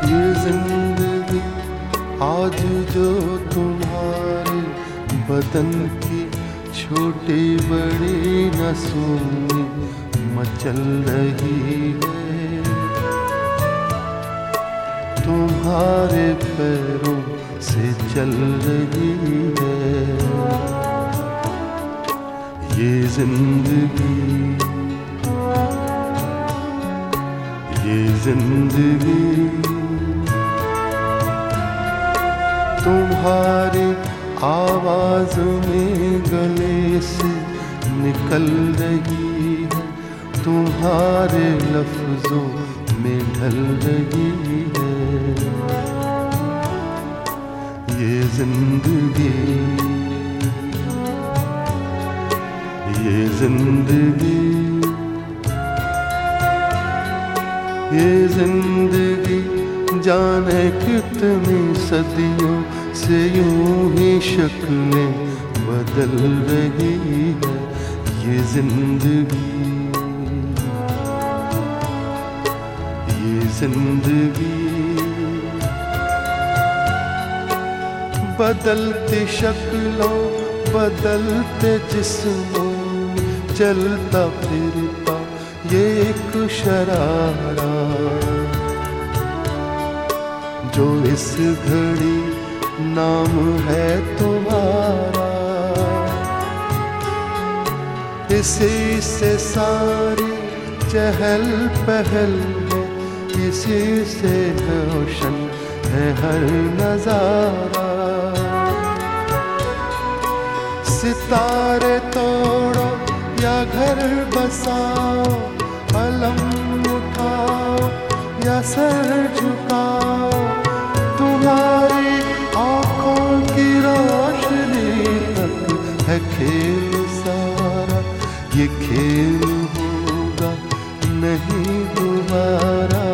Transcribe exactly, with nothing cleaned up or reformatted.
ये जिंदगी आज जो तुम्हारे बदन की छोटी बड़ी नसों में मचल रही है, तुम्हारे पैरों से चल रही है। ये जिंदगी ये जिंदगी तुम्हारी आवाज में गले से निकल रही है, तुम्हारे लफ्जों में ढल रही है। ये जिंदगी ये जिंदगी ये जिंदगी जाने कितनी सदियों से यूं ही शक्लें बदल रही है। ये जिंदगी ये जिंदगी बदलती शक्लों बदलते जिस्मों चलता फिरता ये एक शरारा, जो इस घड़ी नाम है तुम्हारा। इसी से सारी चहल पहल है, इसी से रोशन है हर नजारा। सितारे तोड़ो या घर बसाओ, अलम उठाओ या सर झुकाओ, तुम्हारी आँखों की रोशनी तक है खेल सारा। ये खेल होगा नहीं दोबारा।